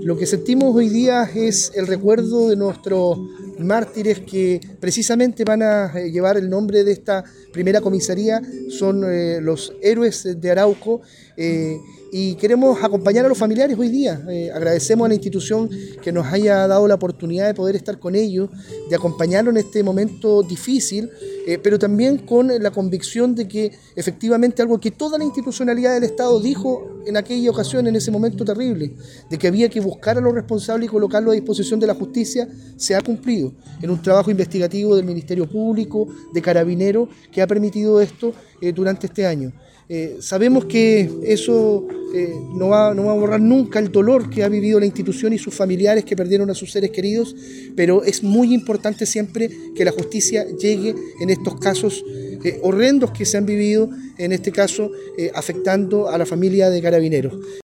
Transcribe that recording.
Lo que sentimos hoy día es el recuerdo de nuestros mártires que precisamente van a llevar el nombre de esta primera comisaría, son los héroes de Arauco, y queremos acompañar a los familiares hoy día. Agradecemos a la institución que nos haya dado la oportunidad de poder estar con ellos, de acompañarlos en este momento difícil, pero también con la convicción de que efectivamente algo que toda la institucionalidad del Estado dijo en aquella ocasión, en ese momento terrible, de que había que buscar a los responsables y colocarlos a disposición de la justicia, se ha cumplido en un trabajo investigativo del Ministerio Público, de Carabineros, que ha permitido esto durante este año. Sabemos que eso no va a borrar nunca el dolor que ha vivido la institución y sus familiares que perdieron a sus seres queridos, pero es muy importante siempre que la justicia llegue en estos casos horrendos que se han vivido, en este caso afectando a la familia de Carabineros.